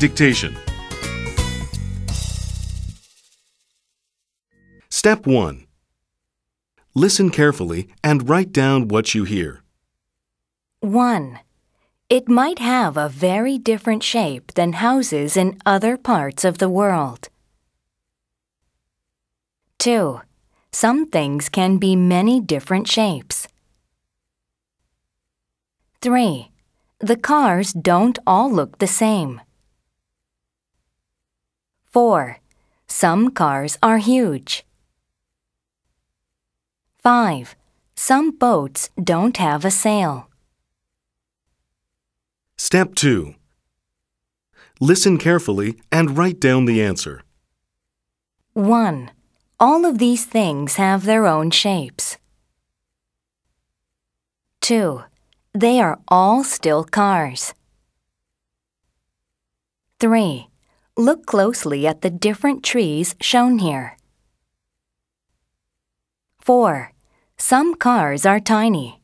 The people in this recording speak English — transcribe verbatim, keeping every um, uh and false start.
Dictation. Step one. Listen carefully and write down what you hear. one. It might have a very different shape than houses in other parts of the world. two. Some things can be many different shapes. three. The cars don't all look the same. four. Some cars are huge. five. Some boats don't have a sail. Step two. Listen carefully and write down the answer. one. All of these things have their own shapes. two. They are all still cars. three. Look closely at the different trees shown here. four. Some cars are tiny.